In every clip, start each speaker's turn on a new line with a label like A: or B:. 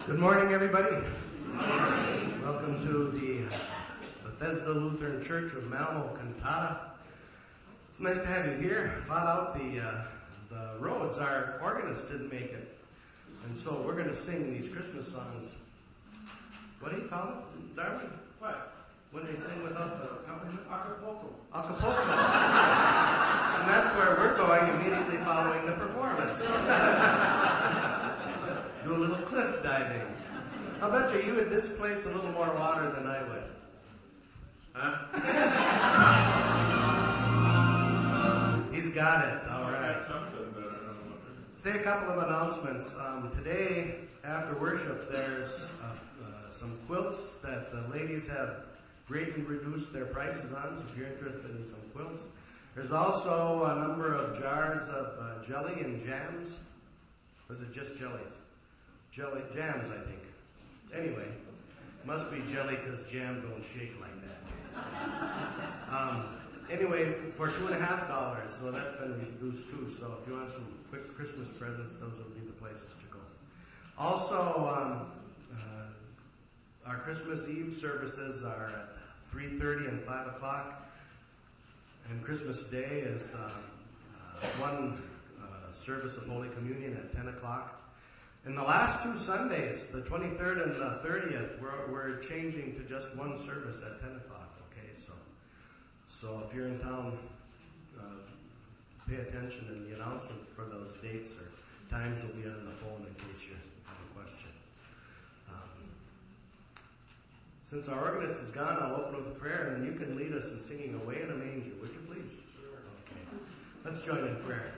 A: Good morning, everybody. Good morning. Welcome to the Bethesda Lutheran Church of Malmo, Cantata. It's nice to have you here. Fought out the roads. Our organist didn't make it. And so we're going to sing these Christmas songs. What do you call it, Darwin?
B: What?
A: When they sing without the accompaniment?
B: Acapulco.
A: Acapulco. And that's where we're going immediately following the performance. Do a little cliff diving. I'll bet you would displace a little more water than I would. Huh? He's got it. All right. Say a couple of announcements. Today, after worship, there's some quilts that the ladies have greatly reduced their prices on, so if you're interested in some quilts. There's also a number of jars of jelly and jams. Or is it just jellies? Jams, I think. Anyway, must be jelly because jam don't shake like that. Anyway, for $2.50, so that's been reduced too. So if you want some quick Christmas presents, those will be the places to go. Also, our Christmas Eve services are at 3:30 and 5 o'clock. And Christmas Day is one service of Holy Communion at 10 o'clock. And the last two Sundays, the 23rd and the 30th, we're changing to just one service at 10 o'clock, okay? So if you're in town, pay attention, and the announcement for those dates or times will be on the phone in case you have a question. Since our organist is gone, I'll open with a prayer, and then you can lead us in singing Away in a Manger. Would you please? Okay. Let's join in prayer.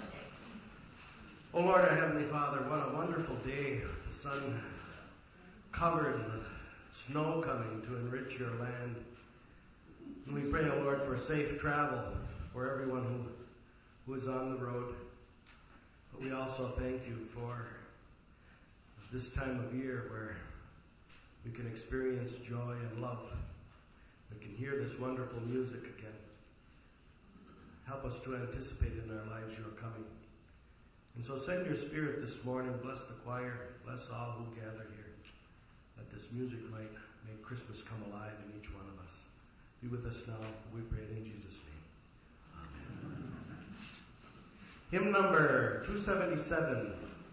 A: Oh Lord, our Heavenly Father, what a wonderful day with the sun covered and the snow coming to enrich your land. And we pray, oh Lord, for safe travel for everyone who is on the road. But we also thank you for this time of year where we can experience joy and love. We can hear this wonderful music again. Help us to anticipate in our lives your coming. And so send your Spirit this morning, bless the choir, bless all who gather here, that this music might make Christmas come alive in each one of us. Be with us now, for we pray it in Jesus' name. Amen. Hymn number 277.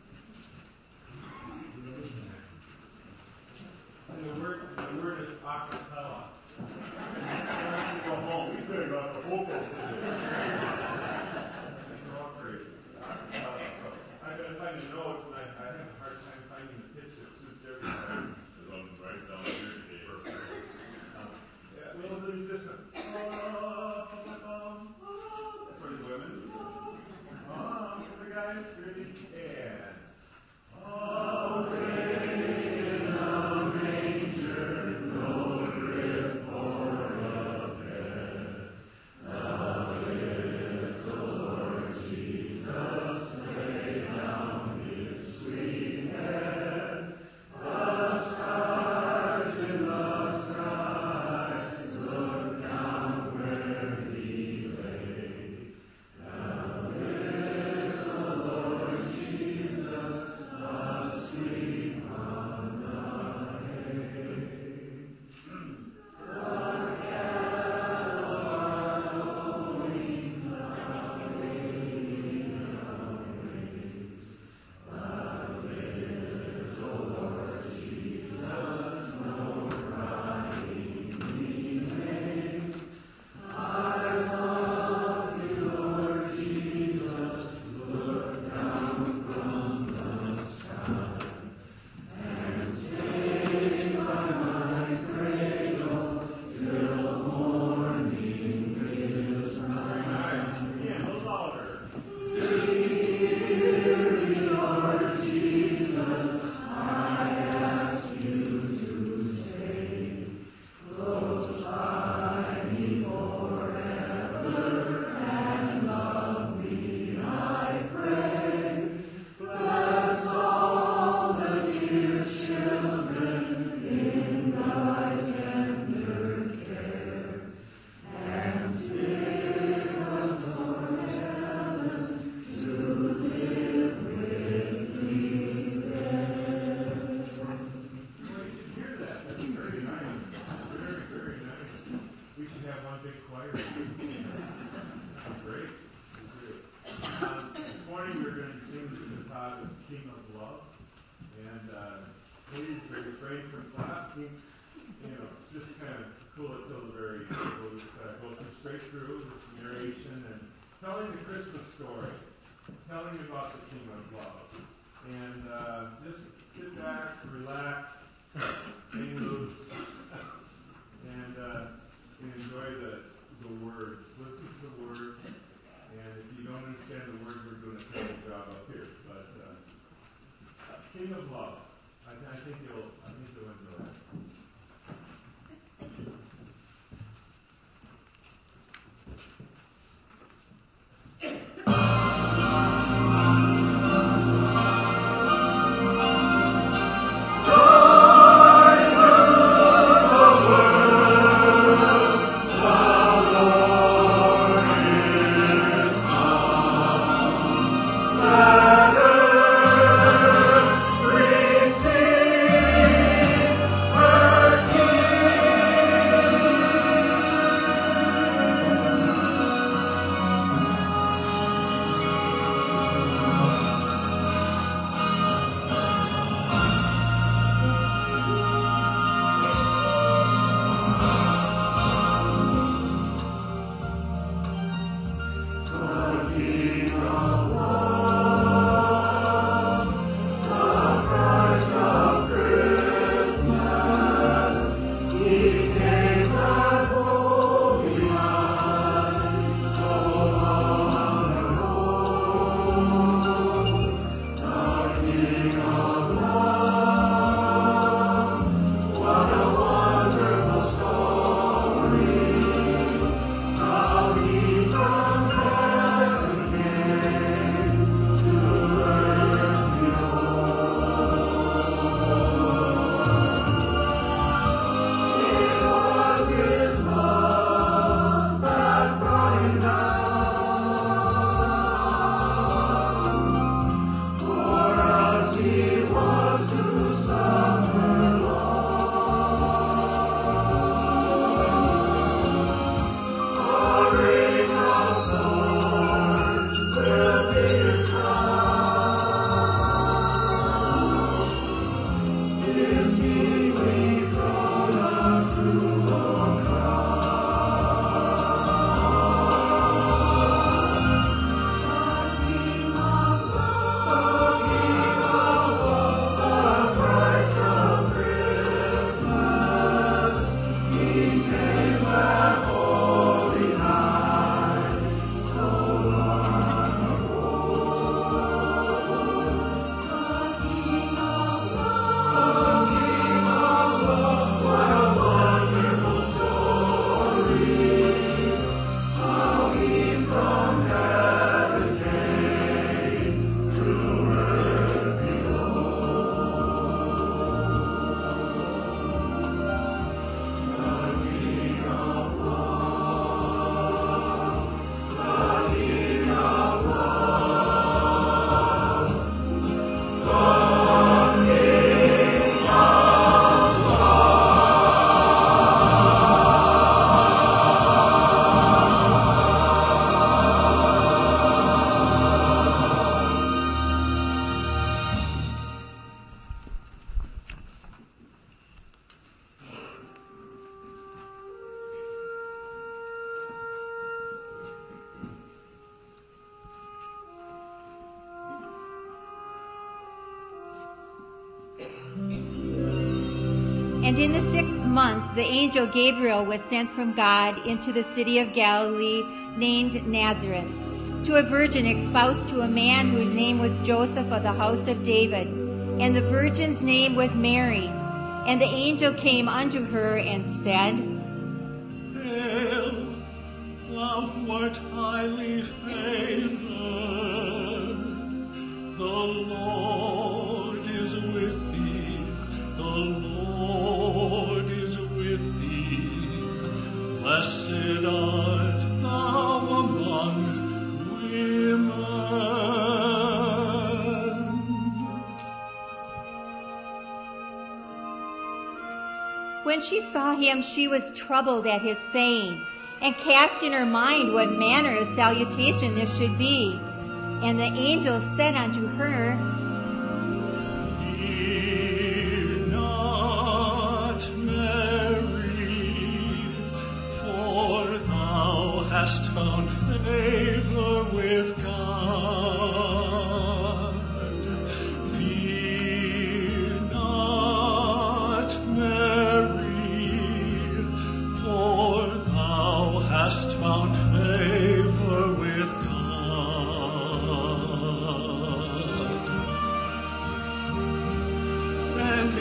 B: The word is acapella. Go home. We said Acapulco. I find a note, and I have a hard time finding the pitch that suits everybody.
C: As long as it's right down here today.
B: We'll do this one. For the women. For the guys, ready? And please refrain from clapping. Just kind of cool it till the very end. We'll just go straight through this narration and telling the Christmas story, telling about the King of Love. And just sit back, relax, hang loose, and enjoy the words. Listen to the words. And if you don't understand the words, we're doing a terrible job up here. But King of Love. I think you'll enjoy it.
D: And in the 6th month, the angel Gabriel was sent from God into the city of Galilee named Nazareth, to a virgin espoused to a man whose name was Joseph of the house of David. And the virgin's name was Mary. And the angel came unto her and said,
E: Hail, thou art highly favored, the Lord is with thee, the Lord is with thee. Blessed art thou among women.
D: When she saw him, she was troubled at his saying, and cast in her mind what manner of salutation this should be. And the angel said unto her,
E: Fear And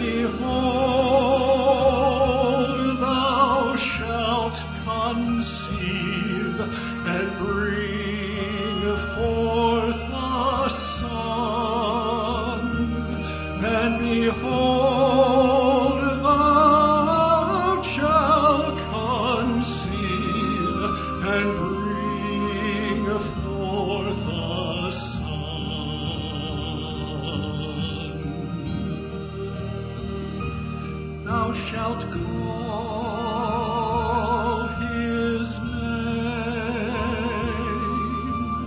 E: behold, thou shalt conceive and bring forth a son. And behold, thou shalt conceive and bring forth a son. Thou shalt call his name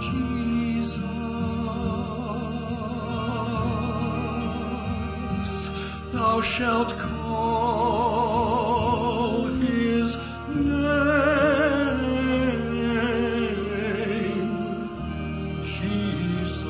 E: Jesus. Thou shalt call his name Jesus.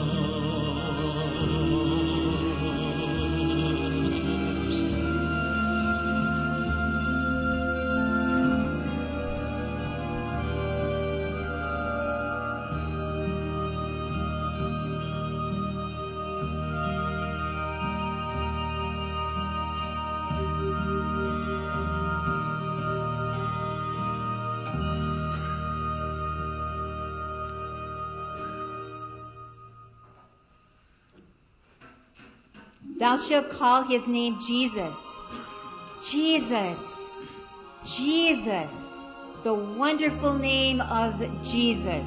D: Thou shalt call his name Jesus. Jesus. Jesus. The wonderful name of Jesus.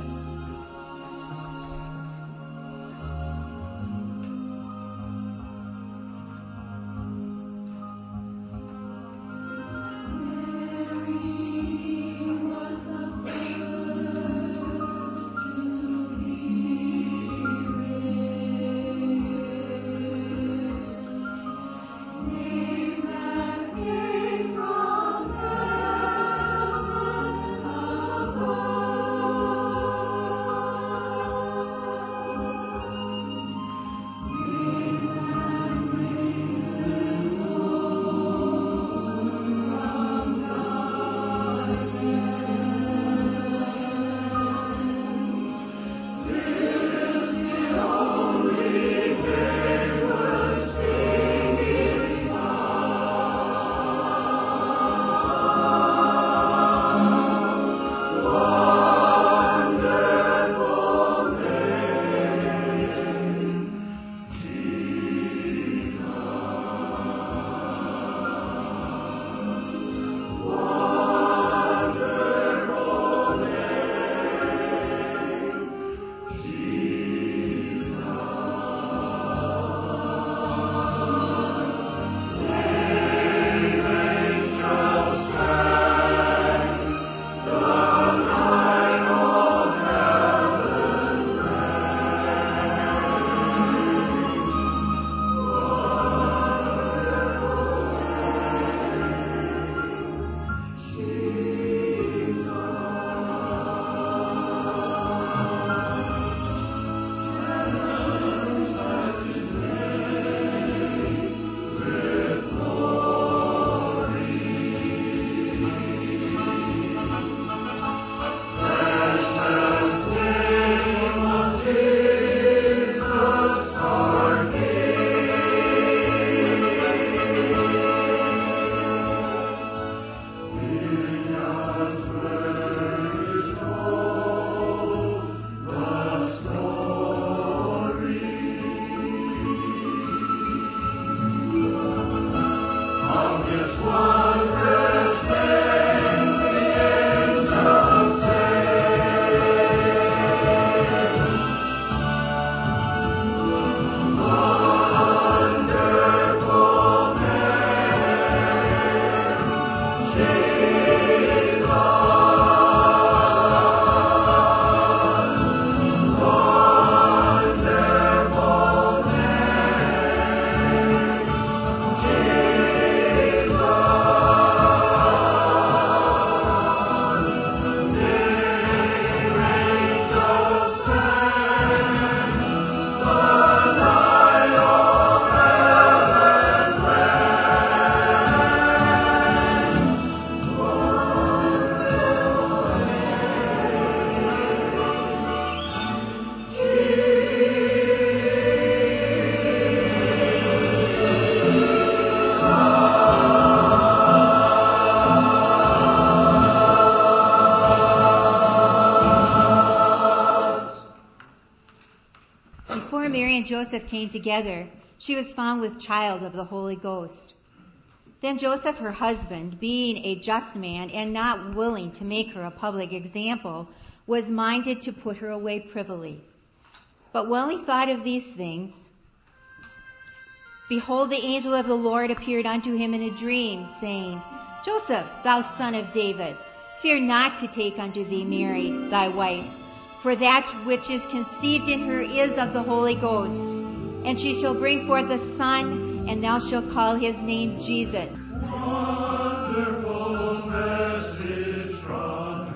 D: Joseph came together, she was found with child of the Holy Ghost. Then Joseph, her husband, being a just man and not willing to make her a public example, was minded to put her away privily. But when he thought of these things, behold, the angel of the Lord appeared unto him in a dream, saying, Joseph, thou son of David, fear not to take unto thee Mary, thy wife, for that which is conceived in her is of the Holy Ghost. And she shall bring forth a son, and thou shalt call his name Jesus.
E: Wonderful message from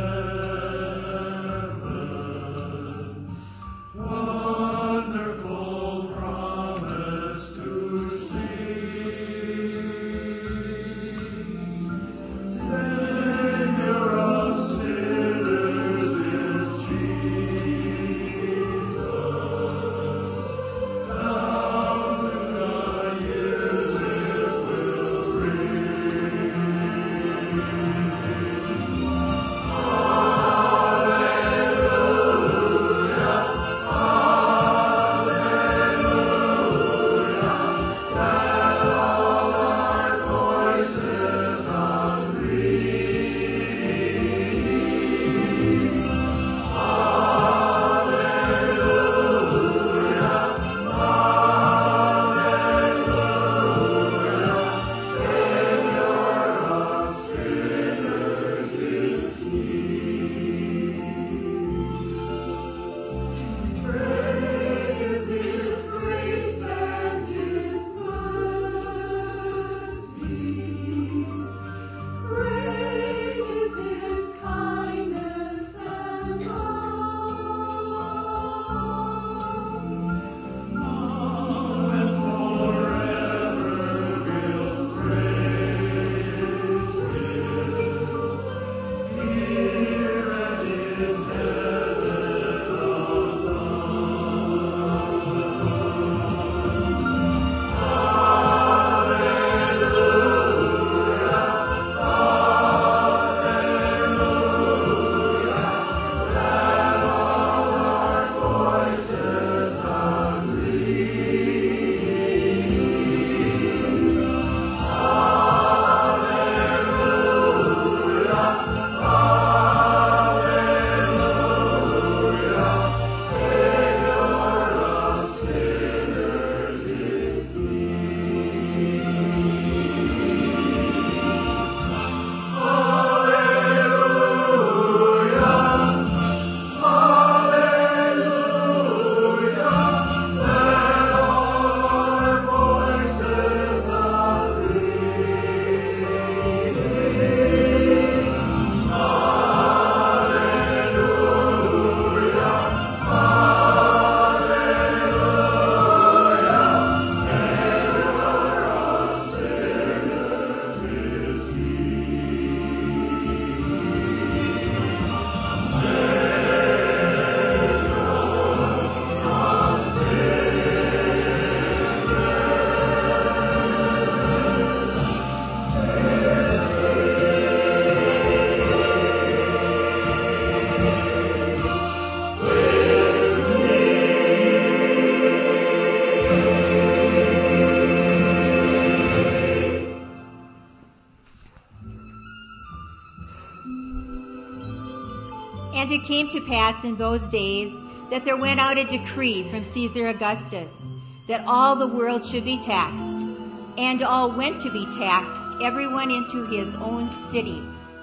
E: heaven. Wonderful promise to see. Savior of sinners is Jesus. Down to the years it will
D: And it came to pass in those days that there went out a decree from Caesar Augustus that all the world should be taxed. And all went to be taxed, everyone into his own city.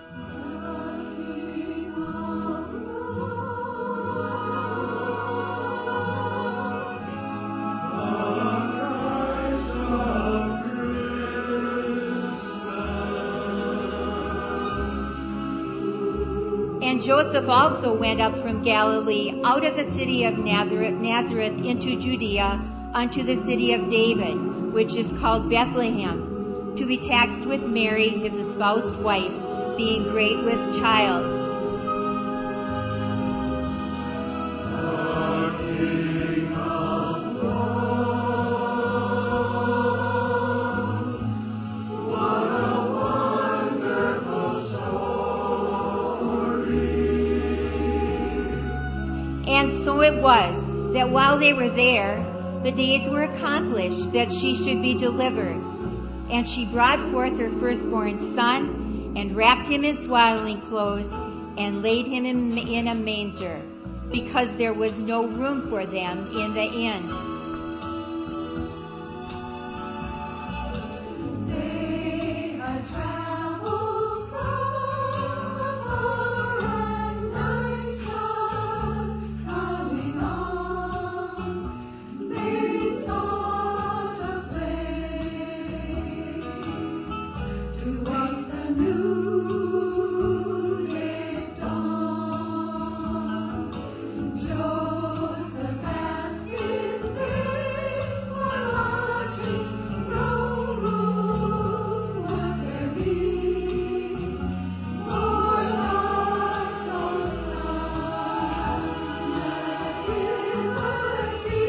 D: And Joseph also went up from Galilee out of the city of Nazareth into Judea unto the city of David, which is called Bethlehem, to be taxed with Mary, his espoused wife, being great with child. And so it was that while they were there, the days were accomplished that she should be delivered. And she brought forth her firstborn son, and wrapped him in swaddling clothes, and laid him in a manger, because there was no room for them in the inn.
F: They had traveled from afar, and night was coming on. They sought a place to wait the noonday dawn. Joseph asked if they were lodging, no room would there be, for lots of sons' nativity.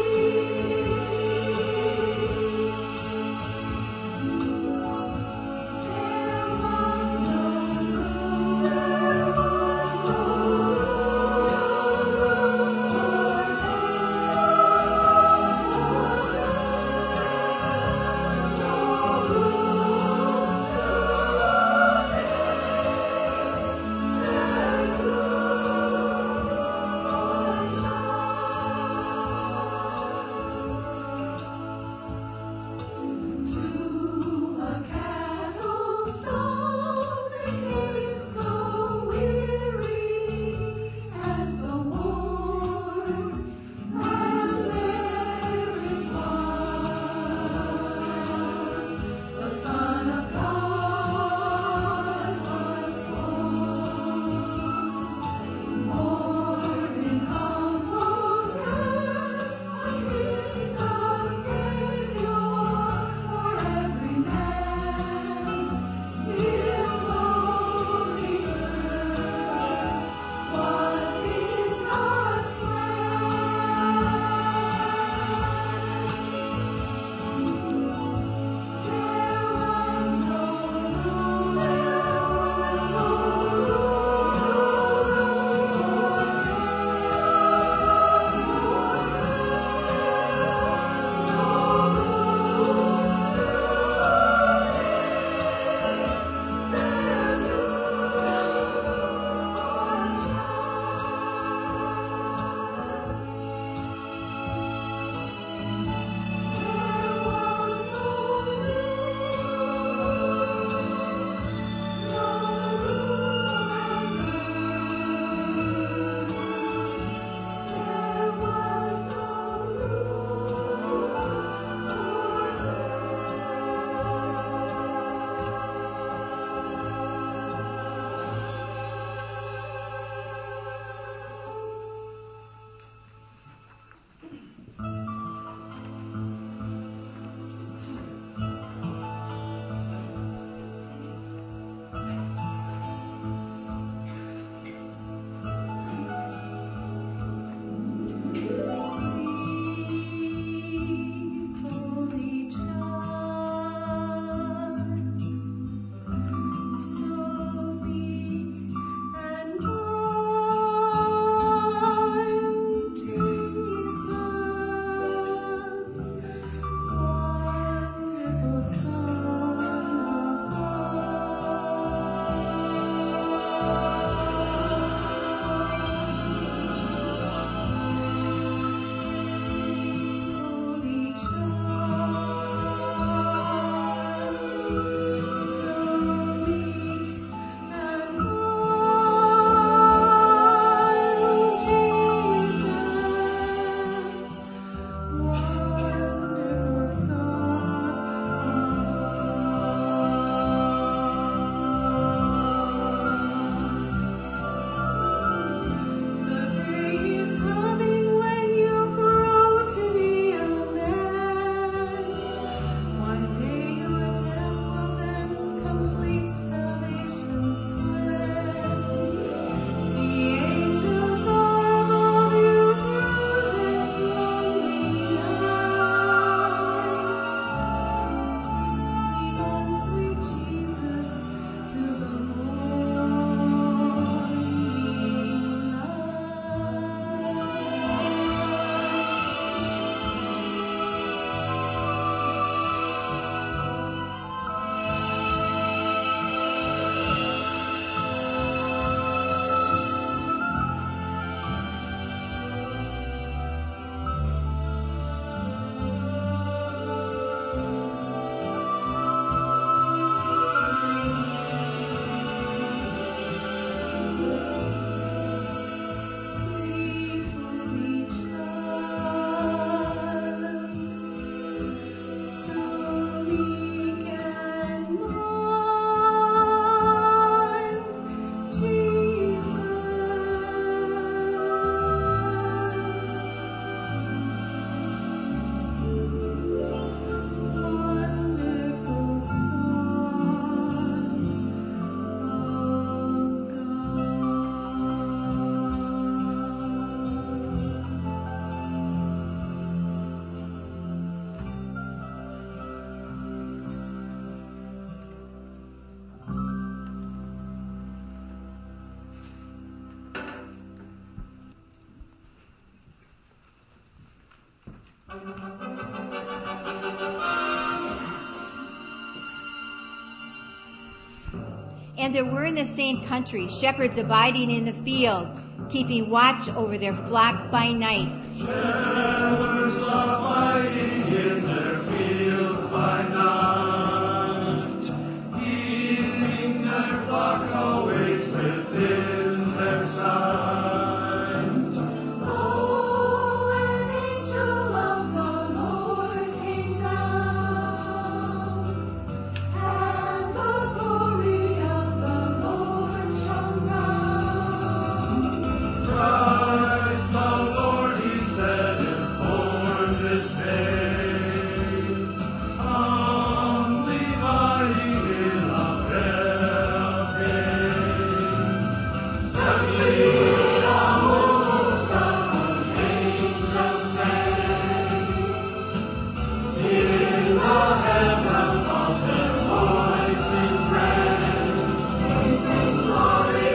F: To a cattle stall they came, so weary and so worn, and there it was, the Son of God was born in humbleness, was he the Savior forever.
D: And there were in the same country shepherds abiding in the field, keeping watch over their flock by night.
E: Shepherds abiding in their field by night, keeping their flock always within their sight.
F: Oh, an angel of the Lord came down, and the glory of the Lord shone round.
E: Christ the Lord, he said, is born this day. Humbly abiding in a bed of hay. Suddenly a host of angels sang. In the heavens all their voices rang. They sang glory,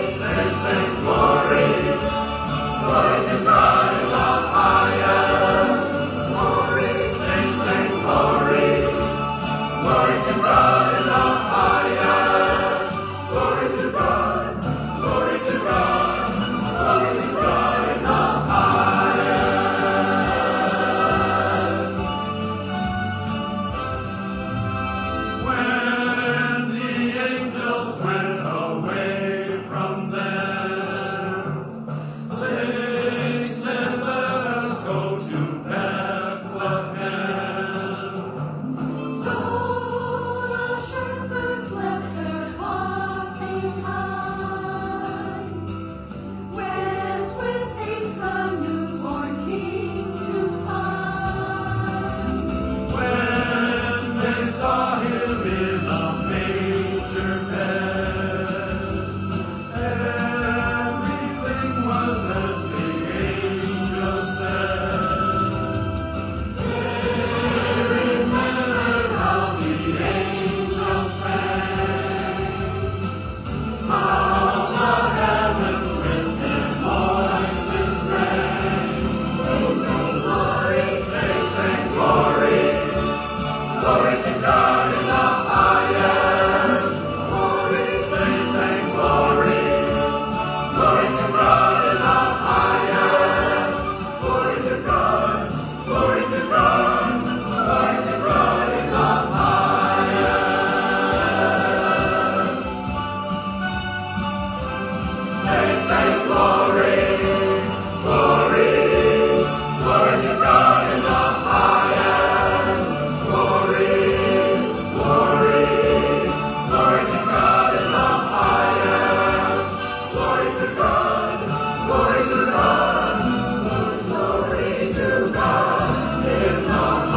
E: glory to God in the highest. Glory, they sang glory, glory to God in the highest. Glory to God, glory to God, glory to God in the highest. When the angels went away from them, they said, let us go to Bethlehem.
F: So the shepherds left their flock behind, went with haste the newborn King to find.
E: When they saw him in a manger bed, everything was as the angel said. They remembered how the angel sang, how the heavens with their voices rang. They sang glory, glory to God in the highest. Glory, they sang glory, glory to God in the highest. Glory to God, glory to God, glory to God in the highest. They sang glory, glory, glory to God in the highest. Glory, glory, glory to God in the highest. Glory to God, glory to God, glory to God in the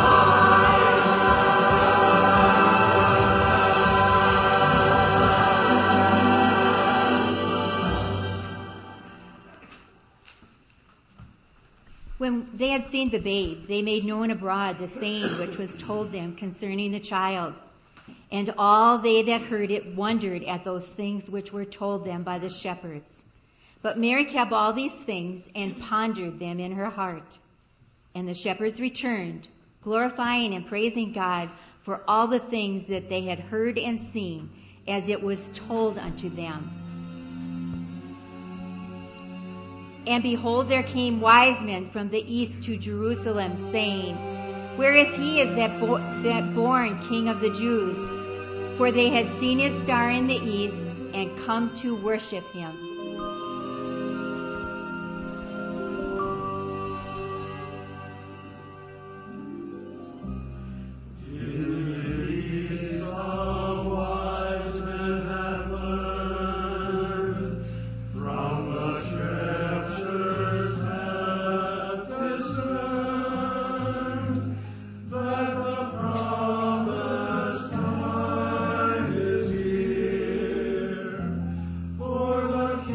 D: When they had seen the babe, they made known abroad the saying which was told them concerning the child. And all they that heard it wondered at those things which were told them by the shepherds. But Mary kept all these things and pondered them in her heart. And the shepherds returned, glorifying and praising God for all the things that they had heard and seen, as it was told unto them. And behold, there came wise men from the east to Jerusalem, saying, Where is he as that born King of the Jews? For they had seen his star in the east, and come to worship him.
E: For the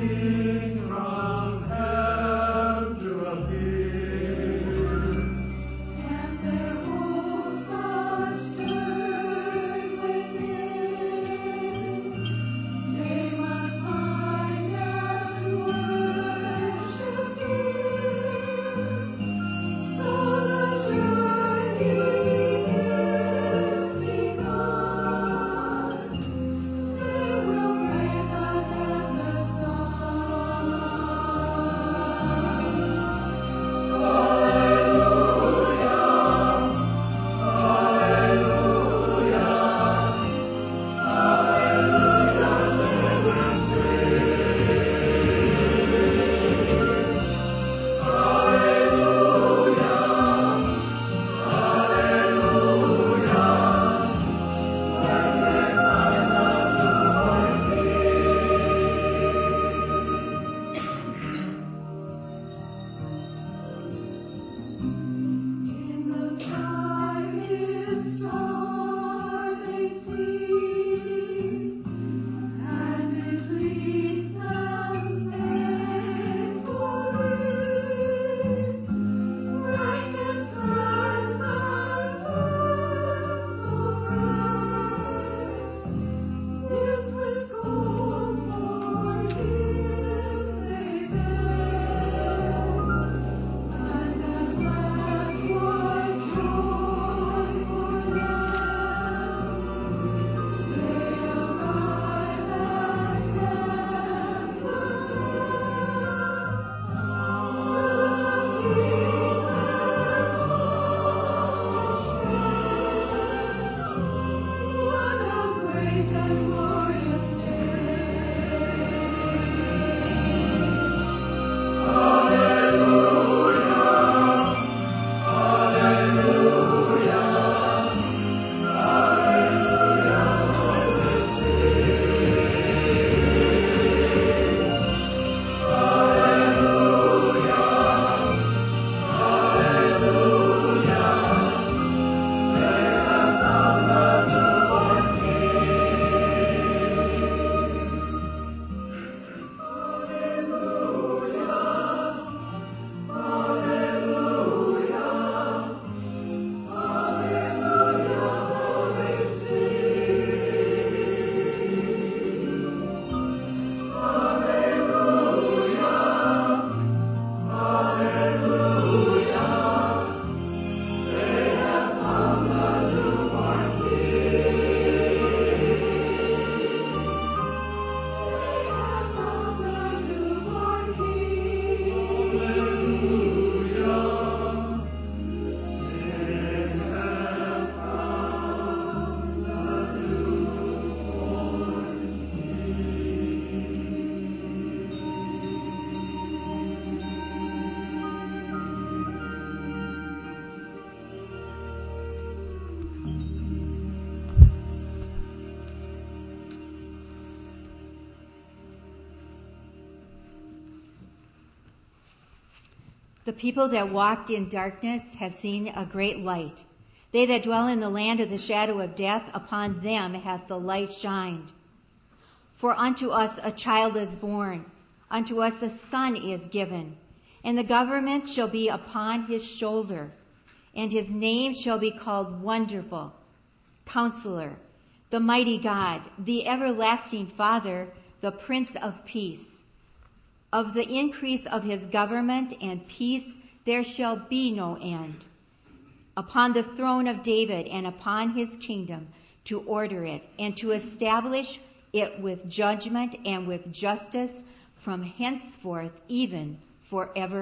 D: The people that walked in darkness have seen a great light. They that dwell in the land of the shadow of death, upon them hath the light shined. For unto us a child is born, unto us a son is given, and the government shall be upon his shoulder, and his name shall be called Wonderful, Counselor, the Mighty God, the Everlasting Father, the Prince of Peace. Of the increase of his government and peace there shall be no end. Upon the throne of David and upon his kingdom, to order it and to establish it with judgment and with justice from henceforth even forever.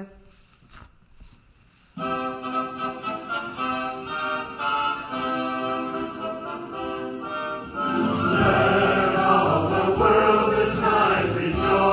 E: Let all the world this night rejoice.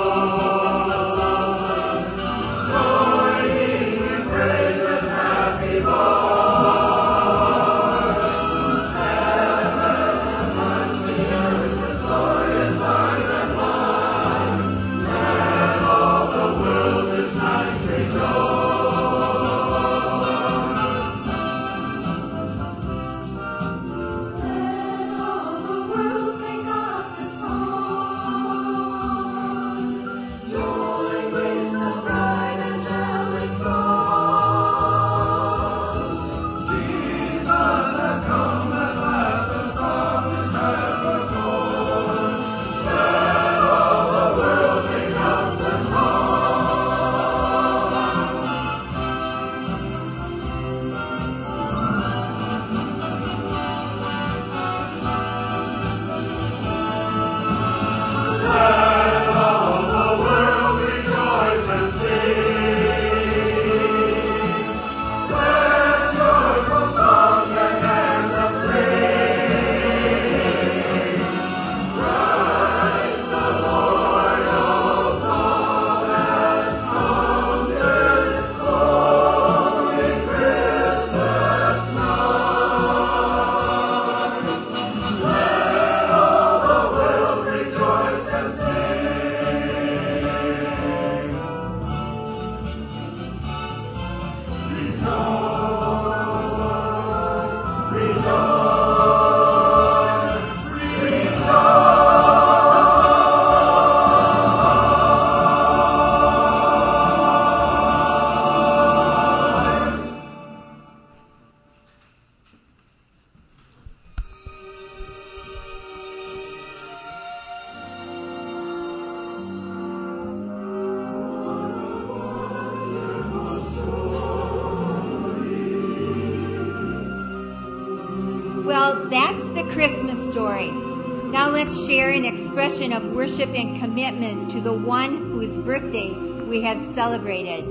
D: Well, that's the Christmas story. Now let's share an expression of worship and commitment to the one whose birthday we have celebrated.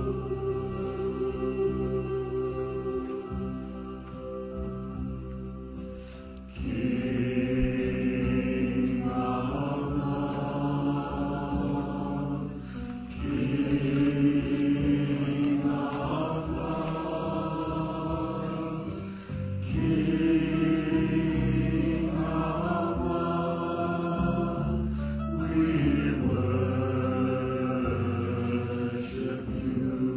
E: Worship you.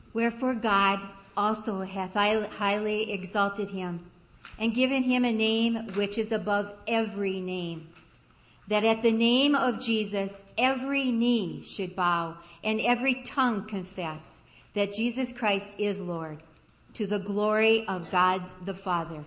D: Wherefore God also hath highly exalted him, and given him a name which is above every name, that at the name of Jesus every knee should bow, and every tongue confess that Jesus Christ is Lord, to the glory of God the Father.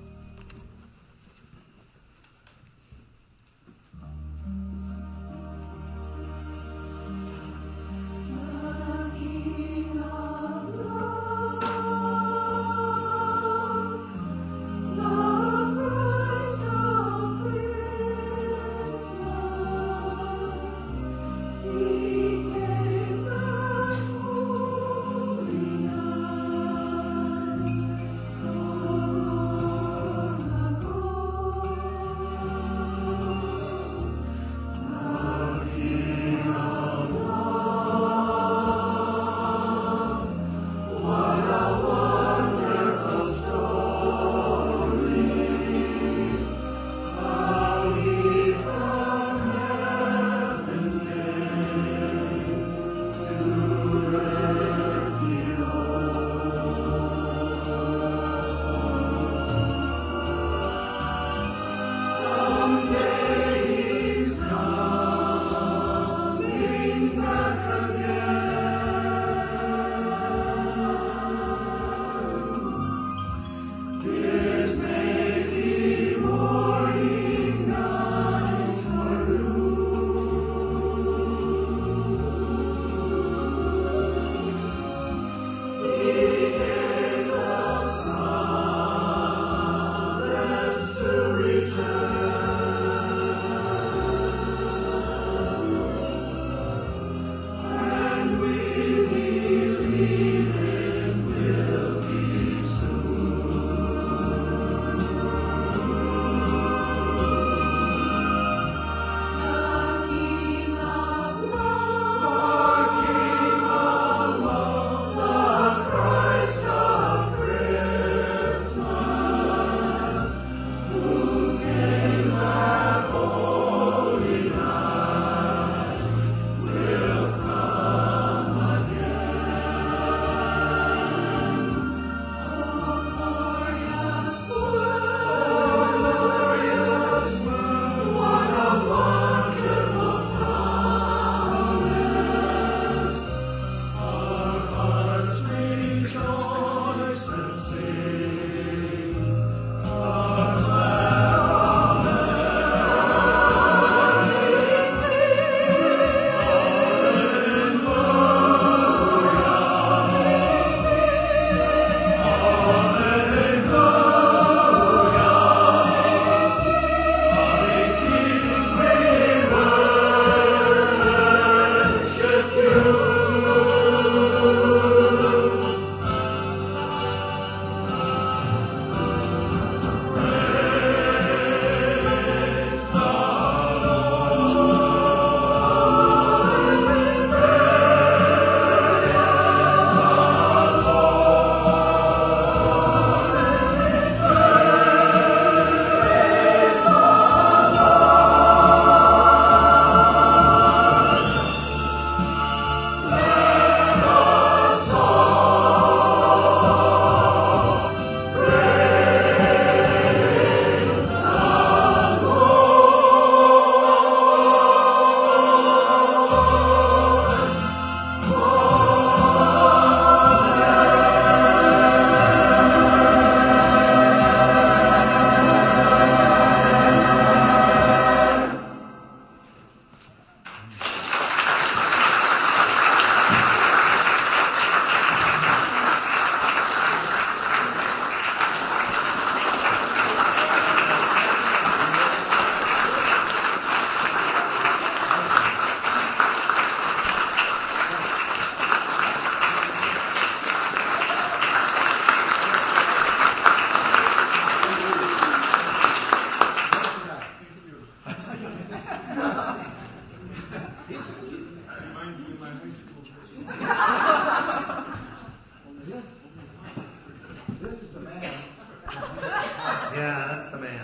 A: Yeah, that's the man.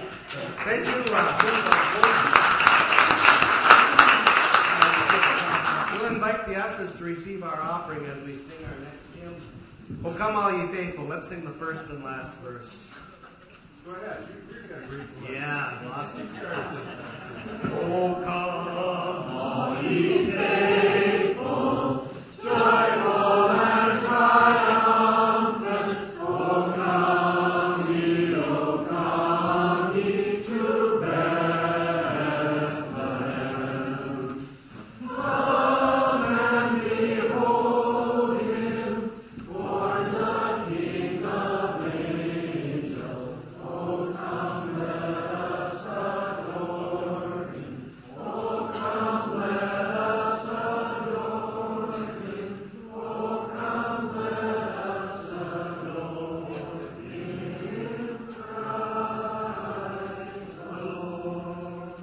A: They do. invite the ushers to receive our offering as we sing our next hymn. Oh, come all ye faithful. Let's sing the first and last verse.
B: Go ahead. You're going to read the
A: Yeah, lost it.
E: Oh, come all ye faithful, joyful and triumphant. Oh, come ye to Bethlehem. Come and behold him, born the King of angels. Oh, come, let us adore him. Oh, come, let us adore him. Oh, come, let us adore him, Christ the Lord.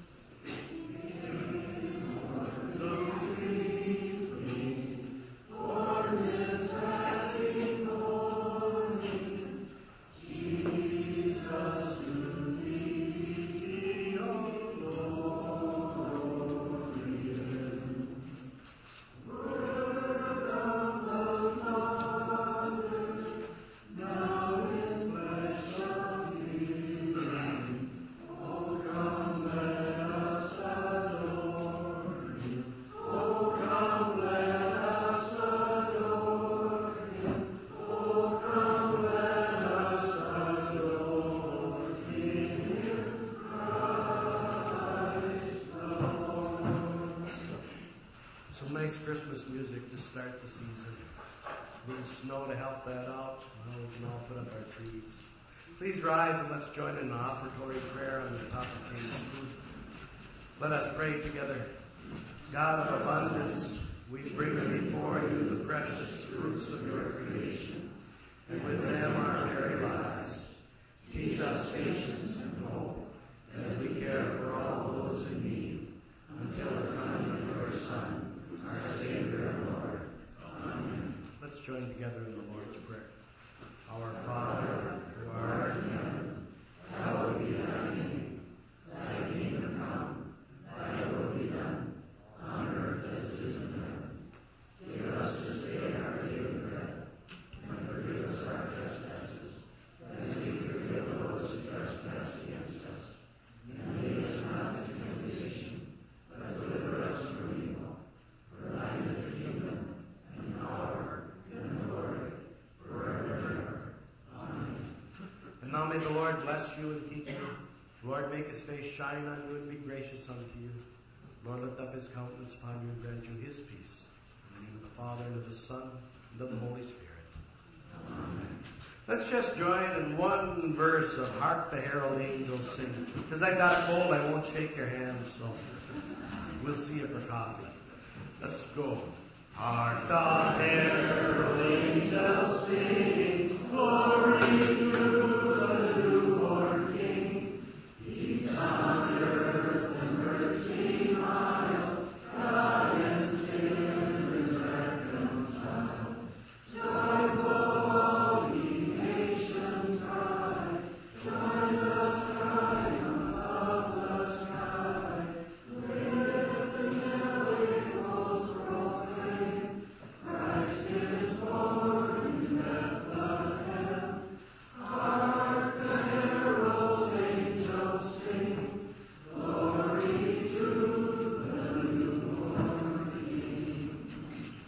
E: Born this happy morning, Jesus to thee, O glorious. Word of the Father, now in flesh appearing. Oh, come, let us adore him. Oh, come, let us adore him. Oh, come, let us adore him, Christ the Lord.
A: Some nice Christmas music to start the season. Need snow to help that out. Well, we can all put up our trees. Please rise and let's join in an offertory prayer on the top of page 2. Let us pray together. God of abundance, we bring before you the precious fruits of your creation, and with them our merry lives. Teach us patience and hope as we care for all those in need, until the coming of your Son, our Savior and Lord. Amen. Let's join together in the Lord's Prayer. Our Father, who art in heaven, hallowed be thy name. Thy kingdom come, thy will be done, on earth as it is in heaven. Give us this day our daily bread, and forgive us our trespasses, as we forgive those who trespass against us. And lead us not into temptation, but deliver us from evil. For thine is the kingdom, and power, and glory, forever and ever. Amen. And now may the Lord bless you and keep you. The Lord make his face shine on you and be gracious unto you. The Lord lift up his countenance upon you and grant you his peace. In the name of the Father, and of the Son, and of the Holy Spirit. Amen. Let's just join in one verse of Hark the Herald Angels Sing. Because I've got a cold, I won't shake your hand, so we'll see you for coffee. Let's go. Hark the herald angels sing, glory to the